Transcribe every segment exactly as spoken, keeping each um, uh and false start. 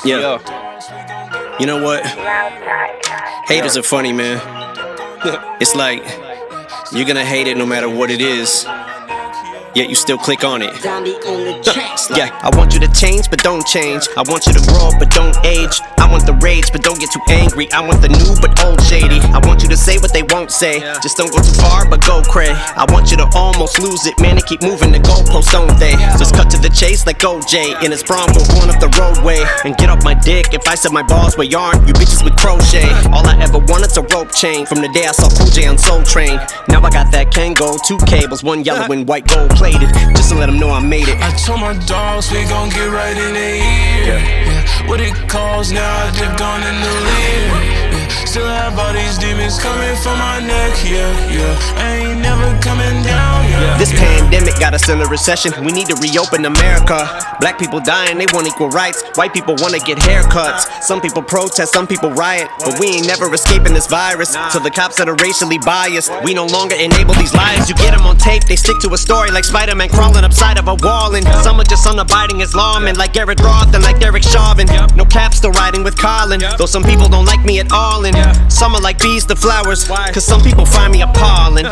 Yeah. You know what? Haters are funny, man. It's like you're gonna hate it no matter what it is, yet you still click on it. Yeah, I want you to change, but don't change. I want you to grow up, but don't age. I want the rage, but don't get too angry. I want the new, but old shady. I want you to say what they won't say. Just don't go too far, but go cray. I want you to almost lose it, man, and keep moving the goalposts, don't they? Just cut to the chase like O J in his Bronco going up the roadway. And get off my dick if I said my balls were yarn. You bitches with crochet. All I ever wanted's a rope chain from the day I saw Cool J on Soul Train. Now I got that Kango, two cables, one yellow and white gold plated, just to let them know I made it. I told my dogs we gon' get right in their ear. Yeah. Yeah. What it calls now, I dip gone in the leer. Yeah. Still have all these demons coming from my neck. Yeah, yeah. I ain't never coming down. Yeah. This pandemic got us in a recession. We need to reopen America. Black people dying, they want equal rights. White people wanna get haircuts. Some people protest, some people riot. But we ain't never escaping this virus. So the cops that are racially biased, we no longer enable these lies. You get them on tape, they stick to a story like Spider-Man crawling upside of a wall. And some are just unabiding as lawmen, like Garrett Roth and like Derek Chauvin. No cap, still riding with Colin, though some people don't like me at all. And some are like bees to flowers, cause some people find me appalling.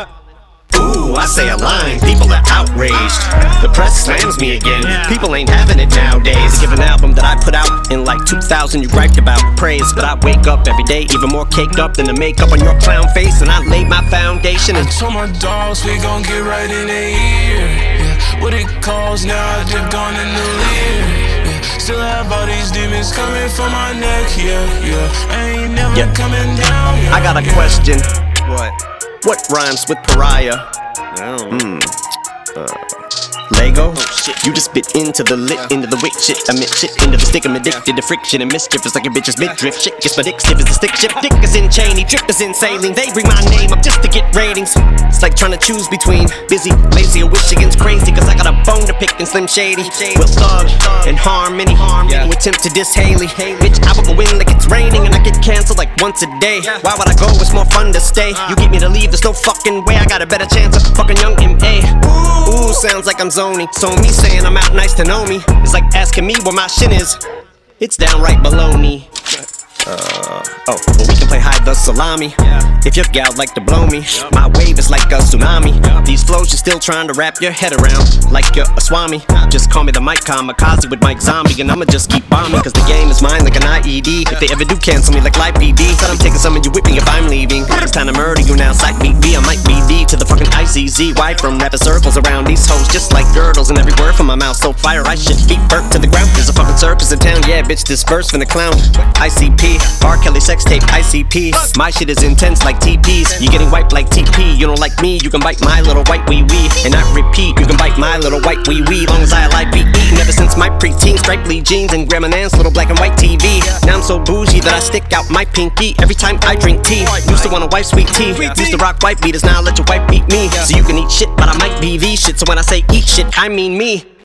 Ooh, I say a line, people are outraged. The press slams me again, people ain't having it nowadays. Give an album that I put out in like two thousand, you griped about praise. But I wake up every day even more caked up than the makeup on your clown face. And I laid my foundation and I told my dogs we gon' get right in their ear. Yeah. What it calls now, I dip gone in the leer. Yeah. Still have all these demons coming from my neck. Yeah, yeah. I ain't never yeah. coming down. Yeah, I got a yeah. question. What? What rhymes with pariah? Hmm. Uh, Lego? Oh, shit. You just bit into the lit, into the wick shit. I meant shit into the stick. I'm addicted to friction and mischief. It's like a bitch's midriff. Shit gets my dick stiff as a stick shift. Dick is in Cheney, drip is in sailing. They bring my name up just to get ratings. It's like trying to choose between busy, lazy, or wish against crazy. Cause I got a bone to pick and Slim Shady. With Thug and Harmony. Who attempt to diss Haley. Bitch, I will go in like it's raining and I get canceled like once a day. Why would I go? It's more fun to stay. You get me to leave, there's no fucking way. I got a better chance of fucking young M A. Ooh, sounds like I'm zoning. So me saying I'm out nice to know me. It's like asking me where my shit is. It's downright baloney. Uh, oh, but we can play hide the salami. If your gal like to blow me, my wave is like a tsunami. These flows you're still trying to wrap your head around, like you're a swami. Just call me the Mike Kamikaze with Mike Zombie, and I'ma just keep bombing. Cause the game is mine like an I E D. If they ever do cancel me like Live P D, said I'm taking some of you with me if I'm leaving. It's time to murder you now, psych beat B. I might be D to the fucking I C Z. Why from rapper circles around these hoes just like girdles, and every word from my mouth so fire I should feet burnt to the ground. There's a fucking circus in town, yeah bitch, this verse from the clown. I C P, R. Kelly sex tape, I C P. My shit is intense like T Ps. You getting wiped like T P. You don't like me, you can bite my little white wee wee. And I repeat, you can bite my little white wee wee. Long as I like be eating ever since my preteen. Stripely jeans and Grandma Nan's little black and white T V. Now I'm so bougie that I stick out my pinky every time I drink tea. Used to want a wife sweet tea. Used to rock white beaters, now I let your wife beat me. So you can eat shit, but I might be the shit. So when I say eat shit, I mean me.